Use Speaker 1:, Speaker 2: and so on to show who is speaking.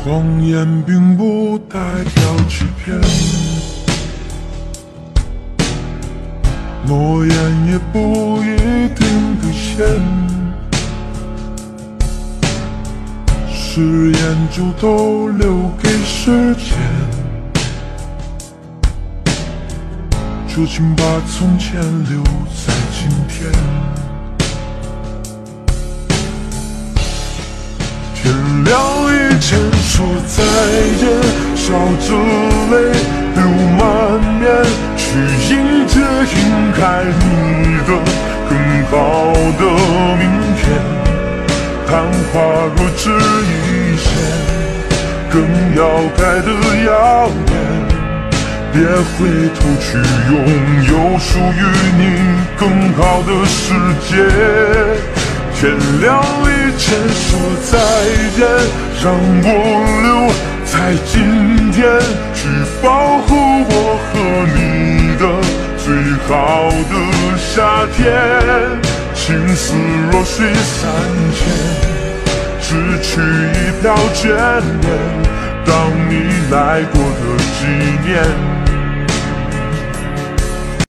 Speaker 1: 谎言并不代表欺骗，诺言也不一定兑现，誓言就都留给时间。就请把从前留在今天。天亮以前说再见，笑着泪流满面，去迎接应该你的更好的明天。昙花若只一现，更要开得耀眼。别回头去拥有属于你更好的世界。天亮以前说再见，让我留在今天，去保护我和你的最好的夏天。情丝若水三千，只取一瓢眷恋，当你来过的纪念。